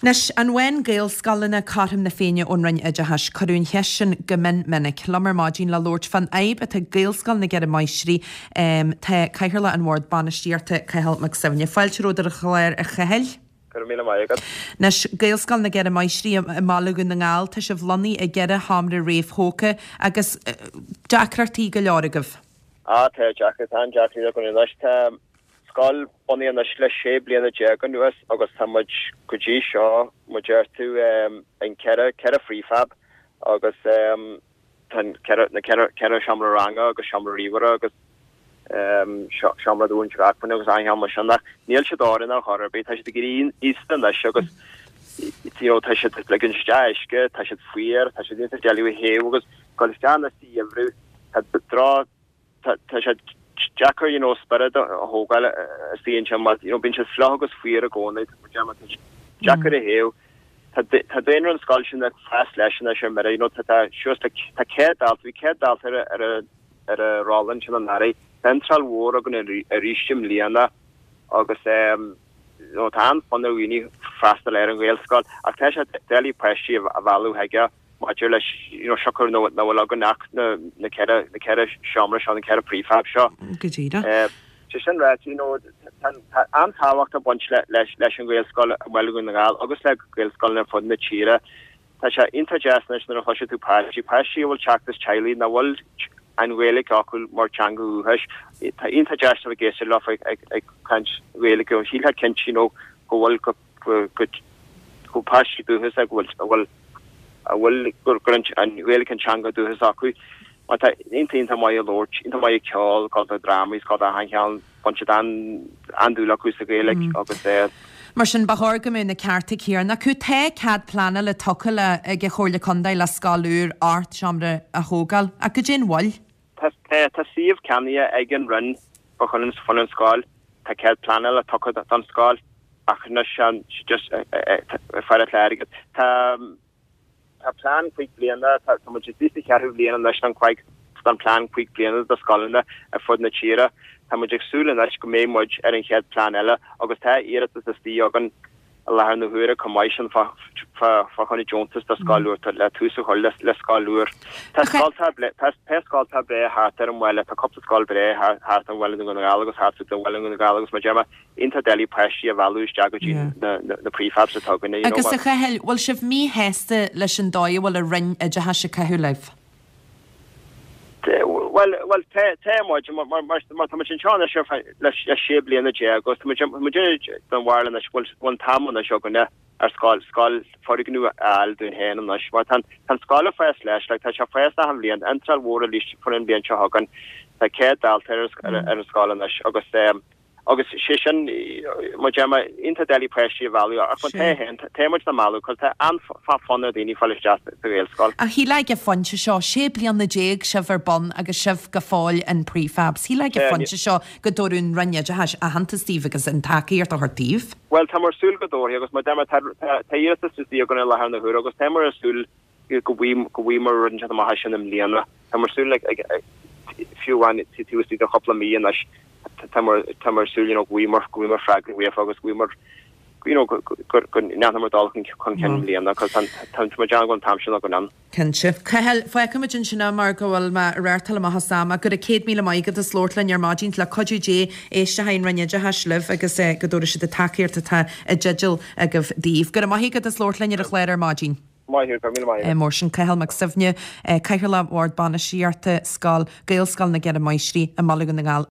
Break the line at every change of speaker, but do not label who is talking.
Nes an wen gael sgalana carham na féine onrain idehas carún hesin gymen menig lamar mágin la Lord fan aib at a gael sgal na gera maisri te caihirla an ward banistíarte caihal mag 7 fáilteród ar a chléir a chahel. Nes gael sgal na gera maisri a malagun na ngáil te se vlani a gera hamra réif hóca agus Jackrartí go leoragah.
Te Jackar an Jackar a gon leis Skall bonny an le sé blian a jegan nuas agus tamid goji seo mujertu en kera freefab agus tan kera shamra ranga agus shamra rivera agus shamra dún chrakpan agus ein ham shanna níl se dárin a harbe tá se gerin istan leis agus tá se legin staiske tá se fuir tá se jeli he agus galstan sí evru had bedra tá se Jackar, spirit hogal seeing him, been just flogus fear going it. Jackar heo. Had been on sculpture that fast lesson as your mera, that just a cat out, we cat out at a Roland and Harry. Central war are going to reach him Liana, August, tan on the winnie faster learning whale skull. I catch a daily pressure of value haga. Modular, shocker no logan act the kera shamra on the kera prefab shop.
Gajida.
Just and rat, I'm talked a bunch leshing whale skull well in the gal, August like whale skull for the chira. Tasha interjust national hush to Pashi will check this child in the world and whale cockle more changu hush. Interjust of a guest love I can't whale go. He had Kenchino who will go Pashi to his like well. Well, Grunch and really can changa do his akui. But into my lord, into my call, called the drama, he's called a hang bunch of andula kusagalic, August there.
Marsin bahorgam in the Cartic here, na could take had planal a tokala a gehorla conda la scalur art chambre a hogal, a kajin wall.
Ta see if Kania egg run, Bohan's fun and skull, ta had planal a tokala on skull, Achnash, she just fire at a plan quickly and that so much this carefully and national quite plan quickly and the skull and for the chira how much exul and that's me much and had plan ella august era to the organ allow the hure commission for honey jones the skull or to let two so let's skull lure test call tab heart and well a couple of skull heart and well in the galagos heart with the well in the galagos majama into Delhi pressure values jagogy the prefabs are talking
I guess the hell well shiv me heste lesson doy will a ring a jahasha kahu live
well much in China chef let's shably in the chair goes to the while and one time on the shoguna our skull for the new al doing hen and the shwatan and skull first slash like touch first family and central war release for in being chahogan the cat alters and skull and the August session mojama into Delhi pressure value te much the malu cuz and fun the ni fall just the real skull
he like a fun show shapely on the jig shiver bun agus shiv gafall and prefabs he like a fun show godorun ranya jahash a hanta steve agus in taki or her thief
well tamar sul godor agus madama tayir to see going to la han the hur agus tamar sul go we more run to the mahashan them liana tamar sul like if you want it to see the couple of me and tamar sul we more fragment we have august we more now dal can liana cuz tan majan gon tamshin go nan
Kenship Kahel Fakamajin Shina Margowal Ma Rartal Mahasama got a Kate Mila Maiga the Slortlan your margins la Koju J Shahin Ranya Jahashliv agus Gadorish the Takir to a judgel of Dave got a Mahiga the Slortlan your Claire margin Morshin Kahel Macsivnia Kahela Ward Banashiarte Skull Gail Skull na get a maishri a Mulligan the Gal